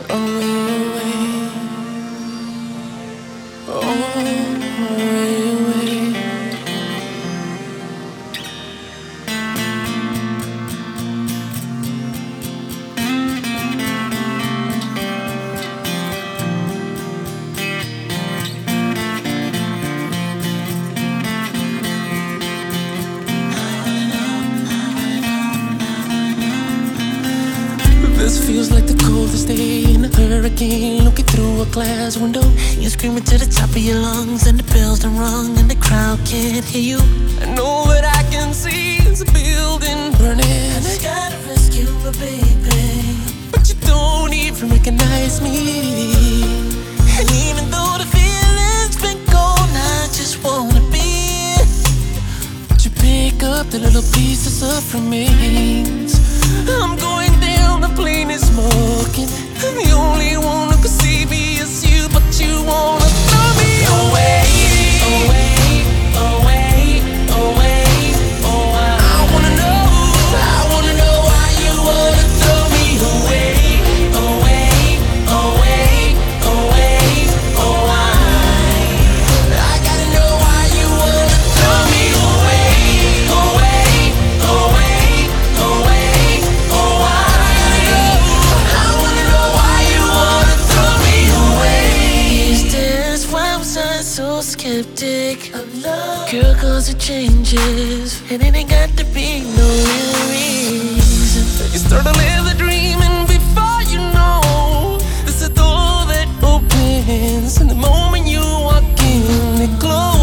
away, away. This feels like the coldest day in a hurricane. Looking through a glass window, you're screaming to the top of your lungs, and the bells done rung, and the crowd can't hear you. And all that I can see is a building burning, and I gotta rescue my baby, but you don't even recognize me. And even though the feeling's been gone, I just wanna be. But you pick up the little pieces of remains. I'm going down, the plane is smoking, and the only one who can see me is you. But you wanna throw me away, away, away, away. Oh, I wanna know why you wanna throw me away, away, away, away. Oh, I gotta know why you wanna throw me away, away, away, away. So skeptic of love, girl, cause it changes, and it ain't got to be no real reason. You start to live the dream, and before you know, there's a door that opens, and the moment you walk in, it closes.